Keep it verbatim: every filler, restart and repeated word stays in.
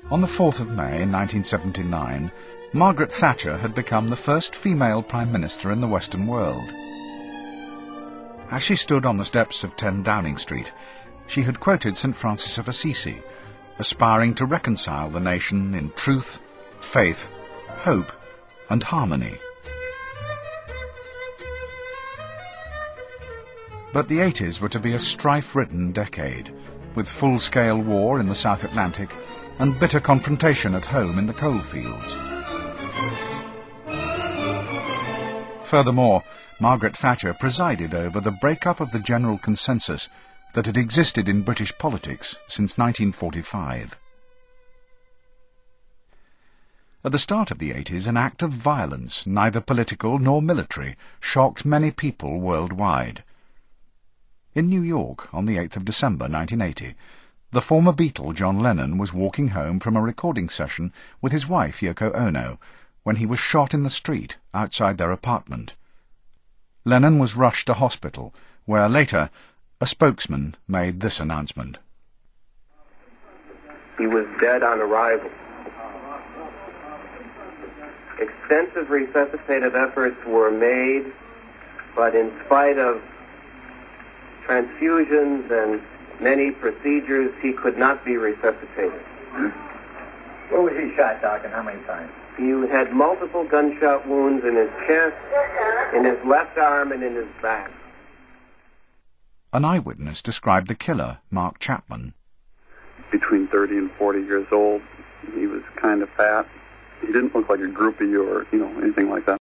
On the fourth of May nineteen seventy-nine, Margaret Thatcher had become the first female Prime Minister in the Western world. As she stood on the steps of ten Downing Street, she had quoted Saint Francis of Assisi, aspiring to reconcile the nation in truth, faith, hope, and harmony. But the eighties were to be a strife-ridden decade, with full-scale war in the South Atlantic and bitter confrontation at home in the coalfields. Furthermore, Margaret Thatcher presided over the break-up of the general consensus that had existed in British politics since nineteen forty-five. At the start of the eighties, an act of violence, neither political nor military, shocked many people worldwide. In New York, on the eighth of December nineteen eighty, the former Beatle John Lennon was walking home from a recording session with his wife Yoko Ono when he was shot in the street outside their apartment. Lennon was rushed to hospital, where later a spokesman made this announcement. He was dead on arrival. Extensive resuscitative efforts were made, but in spite of transfusions and many procedures, he could not be resuscitated. Where was he shot, Doc, and how many times? He had multiple gunshot wounds in his chest, in his left arm, and in his back. An eyewitness described the killer, Mark Chapman. Between thirty and forty years old. He was kind of fat. He didn't look like a groupie or, you know, anything like that.